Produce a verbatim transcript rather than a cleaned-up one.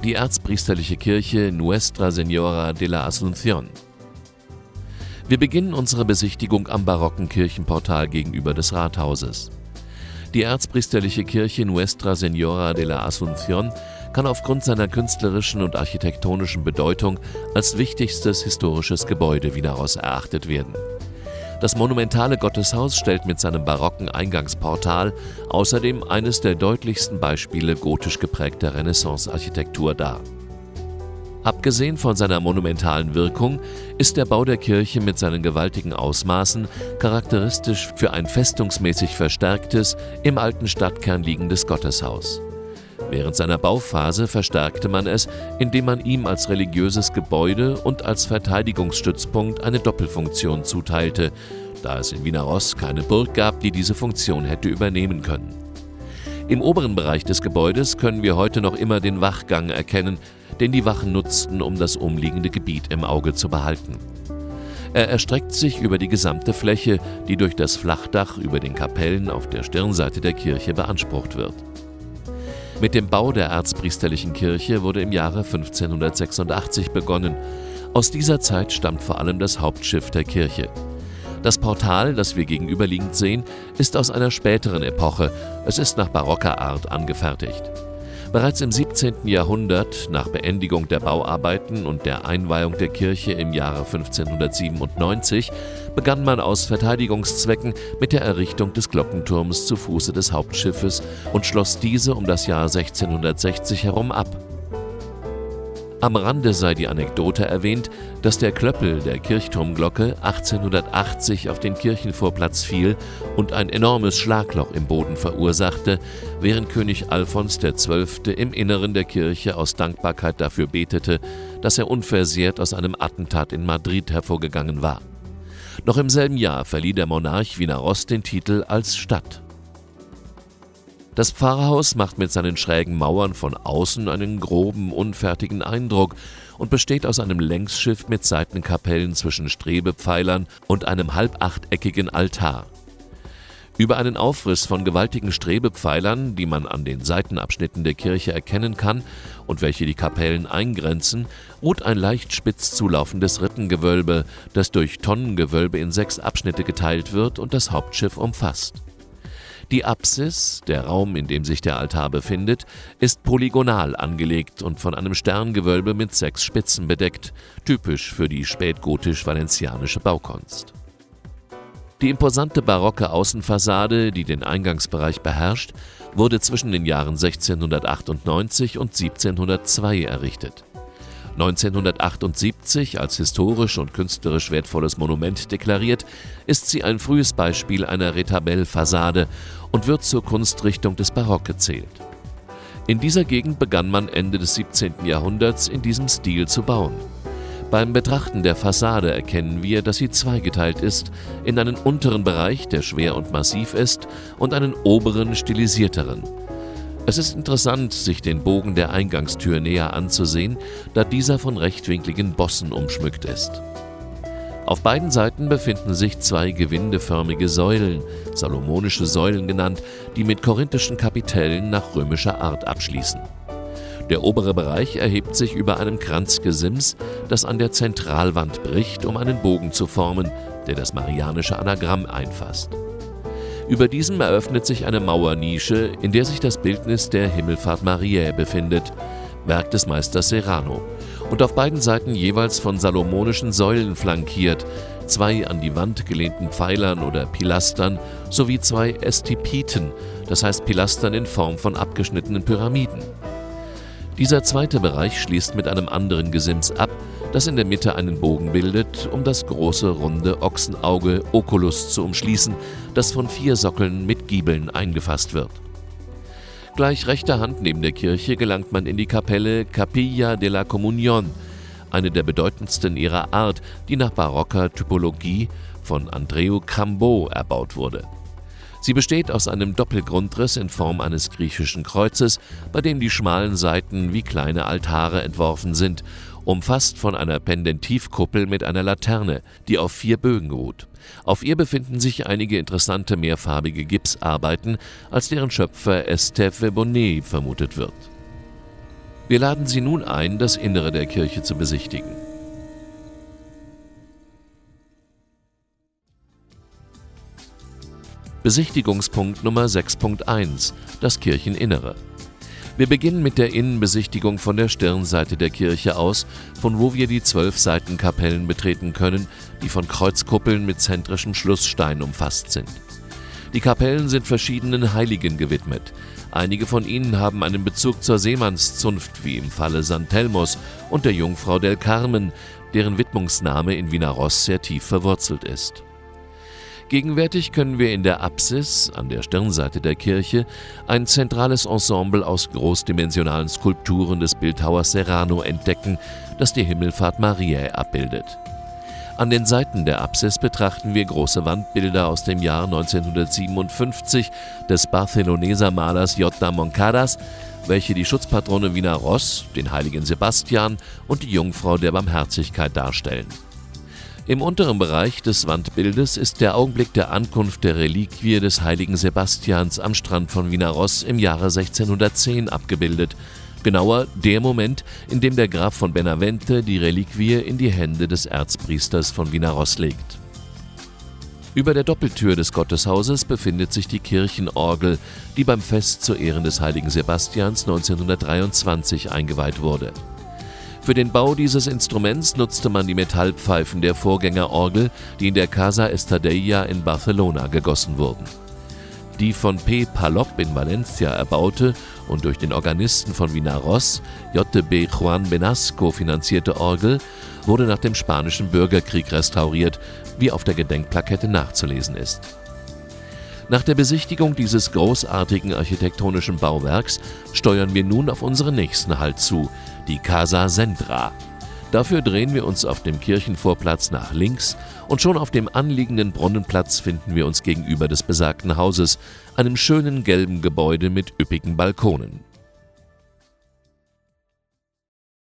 die erzpriesterliche Kirche Nuestra Señora de la Asunción. Wir beginnen unsere Besichtigung am barocken Kirchenportal gegenüber des Rathauses. Die erzpriesterliche Kirche Nuestra Señora de la Asunción kann aufgrund seiner künstlerischen und architektonischen Bedeutung als wichtigstes historisches Gebäude Wieneros erachtet werden. Das monumentale Gotteshaus stellt mit seinem barocken Eingangsportal außerdem eines der deutlichsten Beispiele gotisch geprägter Renaissance-Architektur dar. Abgesehen von seiner monumentalen Wirkung ist der Bau der Kirche mit seinen gewaltigen Ausmaßen charakteristisch für ein festungsmäßig verstärktes, im alten Stadtkern liegendes Gotteshaus. Während seiner Bauphase verstärkte man es, indem man ihm als religiöses Gebäude und als Verteidigungsstützpunkt eine Doppelfunktion zuteilte, da es in Wieneros keine Burg gab, die diese Funktion hätte übernehmen können. Im oberen Bereich des Gebäudes können wir heute noch immer den Wachgang erkennen, den die Wachen nutzten, um das umliegende Gebiet im Auge zu behalten. Er erstreckt sich über die gesamte Fläche, die durch das Flachdach über den Kapellen auf der Stirnseite der Kirche beansprucht wird. Mit dem Bau der erzpriesterlichen Kirche wurde im Jahre fünfzehnhundertsechsundachtzig begonnen. Aus dieser Zeit stammt vor allem das Hauptschiff der Kirche. Das Portal, das wir gegenüberliegend sehen, ist aus einer späteren Epoche. Es ist nach barocker Art angefertigt. Bereits im siebzehnten Jahrhundert, nach Beendigung der Bauarbeiten und der Einweihung der Kirche im Jahre fünfzehnhundertsiebenundneunzig, begann man aus Verteidigungszwecken mit der Errichtung des Glockenturms zu Fuße des Hauptschiffes und schloss diese um das Jahr sechzehnhundertsechzig herum ab. Am Rande sei die Anekdote erwähnt, dass der Klöppel der Kirchturmglocke achtzehnhundertachtzig auf den Kirchenvorplatz fiel und ein enormes Schlagloch im Boden verursachte, während König Alfons der Zwölfte im Inneren der Kirche aus Dankbarkeit dafür betete, dass er unversehrt aus einem Attentat in Madrid hervorgegangen war. Noch im selben Jahr verlieh der Monarch Wieneros den Titel als Stadt. Das Pfarrhaus macht mit seinen schrägen Mauern von außen einen groben, unfertigen Eindruck und besteht aus einem Längsschiff mit Seitenkapellen zwischen Strebepfeilern und einem halbachteckigen Altar. Über einen Aufriss von gewaltigen Strebepfeilern, die man an den Seitenabschnitten der Kirche erkennen kann und welche die Kapellen eingrenzen, ruht ein leicht spitz zulaufendes Rippengewölbe, das durch Tonnengewölbe in sechs Abschnitte geteilt wird und das Hauptschiff umfasst. Die Apsis, der Raum, in dem sich der Altar befindet, ist polygonal angelegt und von einem Sterngewölbe mit sechs Spitzen bedeckt, typisch für die spätgotisch-valencianische Baukunst. Die imposante barocke Außenfassade, die den Eingangsbereich beherrscht, wurde zwischen den Jahren sechzehnhundertachtundneunzig und siebzehnhundertzwei errichtet. neunzehnhundertachtundsiebzig als historisch und künstlerisch wertvolles Monument deklariert, ist sie ein frühes Beispiel einer Retabellfassade und wird zur Kunstrichtung des Barock gezählt. In dieser Gegend begann man Ende des siebzehnten Jahrhunderts in diesem Stil zu bauen. Beim Betrachten der Fassade erkennen wir, dass sie zweigeteilt ist, in einen unteren Bereich, der schwer und massiv ist, und einen oberen, stilisierteren. Es ist interessant, sich den Bogen der Eingangstür näher anzusehen, da dieser von rechtwinkligen Bossen umschmückt ist. Auf beiden Seiten befinden sich zwei gewindeförmige Säulen, salomonische Säulen genannt, die mit korinthischen Kapitellen nach römischer Art abschließen. Der obere Bereich erhebt sich über einem Kranzgesims, das an der Zentralwand bricht, um einen Bogen zu formen, der das marianische Anagramm einfasst. Über diesem eröffnet sich eine Mauernische, in der sich das Bildnis der Himmelfahrt Mariä befindet, Werk des Meisters Serrano, und auf beiden Seiten jeweils von salomonischen Säulen flankiert, zwei an die Wand gelehnten Pfeilern oder Pilastern sowie zwei Estipiten, das heißt Pilastern in Form von abgeschnittenen Pyramiden. Dieser zweite Bereich schließt mit einem anderen Gesims ab, das in der Mitte einen Bogen bildet, um das große, runde Ochsenauge Oculus zu umschließen, das von vier Sockeln mit Giebeln eingefasst wird. Gleich rechter Hand neben der Kirche gelangt man in die Kapelle Capilla de la Comunión, eine der bedeutendsten ihrer Art, die nach barocker Typologie von Andreu Cambo erbaut wurde. Sie besteht aus einem Doppelgrundriss in Form eines griechischen Kreuzes, bei dem die schmalen Seiten wie kleine Altare entworfen sind, umfasst von einer Pendentivkuppel mit einer Laterne, die auf vier Bögen ruht. Auf ihr befinden sich einige interessante mehrfarbige Gipsarbeiten, als deren Schöpfer Estève Bonnet vermutet wird. Wir laden Sie nun ein, das Innere der Kirche zu besichtigen. Besichtigungspunkt Nummer sechs Punkt eins: Das Kircheninnere. Wir beginnen mit der Innenbesichtigung von der Stirnseite der Kirche aus, von wo wir die zwölf Seitenkapellen betreten können, die von Kreuzkuppeln mit zentrischem Schlussstein umfasst sind. Die Kapellen sind verschiedenen Heiligen gewidmet. Einige von ihnen haben einen Bezug zur Seemannszunft, wie im Falle San Telmos und der Jungfrau del Carmen, deren Widmungsname in Vinaroz sehr tief verwurzelt ist. Gegenwärtig können wir in der Apsis, an der Stirnseite der Kirche, ein zentrales Ensemble aus großdimensionalen Skulpturen des Bildhauers Serrano entdecken, das die Himmelfahrt Mariä abbildet. An den Seiten der Apsis betrachten wir große Wandbilder aus dem Jahr neunzehnhundertsiebenundfünfzig des Barceloneser Malers J. Moncadas, welche die Schutzpatrone Vinaroz, den heiligen Sebastian und die Jungfrau der Barmherzigkeit darstellen. Im unteren Bereich des Wandbildes ist der Augenblick der Ankunft der Reliquie des heiligen Sebastians am Strand von Vinaroz im Jahre sechzehnhundertzehn abgebildet, genauer der Moment, in dem der Graf von Benavente die Reliquie in die Hände des Erzpriesters von Vinaroz legt. Über der Doppeltür des Gotteshauses befindet sich die Kirchenorgel, die beim Fest zu Ehren des heiligen Sebastians neunzehnhundertdreiundzwanzig eingeweiht wurde. Für den Bau dieses Instruments nutzte man die Metallpfeifen der Vorgängerorgel, die in der Casa Estadella in Barcelona gegossen wurden. Die von P. Palop in Valencia erbaute und durch den Organisten von Vinaroz, J. B. Juan Benasco, finanzierte Orgel wurde nach dem Spanischen Bürgerkrieg restauriert, wie auf der Gedenkplakette nachzulesen ist. Nach der Besichtigung dieses großartigen architektonischen Bauwerks steuern wir nun auf unseren nächsten Halt zu, die Casa Sendra. Dafür drehen wir uns auf dem Kirchenvorplatz nach links und schon auf dem anliegenden Brunnenplatz finden wir uns gegenüber des besagten Hauses, einem schönen gelben Gebäude mit üppigen Balkonen.